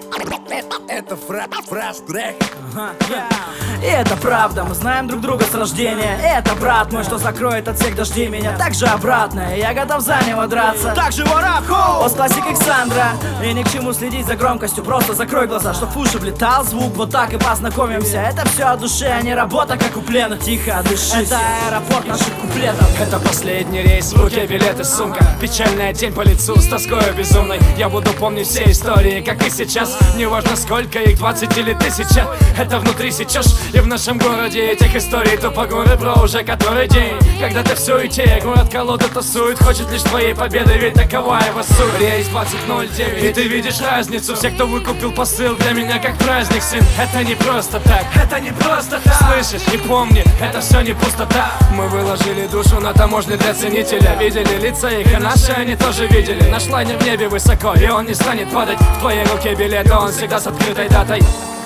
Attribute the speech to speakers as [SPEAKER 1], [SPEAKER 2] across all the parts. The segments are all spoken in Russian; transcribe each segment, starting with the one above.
[SPEAKER 1] Это фраз трек.
[SPEAKER 2] И это правда, мы знаем друг друга с рождения. И это брат мой, что закроет от всех дождей меня. Также обратно, и я готов за него драться.
[SPEAKER 1] Также ворап, хоу!
[SPEAKER 2] Пост-классик Александра. И ни к чему следить за громкостью. Просто закрой глаза, чтоб в уши влетал звук. Вот так и познакомимся. Это все о душе, а не работа, как у плена. Тихо, дыши, это аэропорт наших куплетов.
[SPEAKER 3] Это последний рейс, в руке билет и сумка. Печальная тень по лицу с тоскою безумной. Я буду помнить все истории, как и сейчас. Неважно сколько их, 20 или 1000. Это внутри сечешь. И в нашем городе этих историй тупо горы, бро, уже который день. Когда ты в суете, город колода тусует. Хочет лишь твоей победы, ведь такова его суть. Рейс 2009, и ты видишь разницу. Все, кто выкупил посыл, для меня как праздник, сын. Это не просто так, это не просто так. Слышишь, и помни, это все не пустота. Мы выложили душу на таможне для ценителя. Видели лица их, и наши они тоже видели. Наш лайнер в небе высоко, и он не станет падать. В твоей руке билет, он всегда с открытой датой.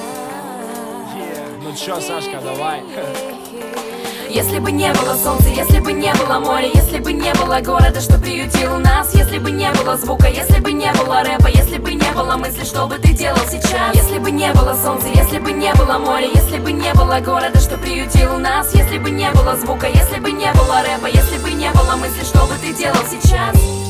[SPEAKER 3] Ну чё, Сашка, давай.
[SPEAKER 4] Если бы не было солнца, если бы не было моря, если бы не было города, что приютил нас, если бы не было звука, если бы не было рэпа, если бы не было мысли, что бы ты делал сейчас? Если бы не было солнца, если бы не было моря, если бы не было города, что приютил нас, если бы не было звука, если бы не было рэпа, если бы не было мысли, что бы ты делал сейчас?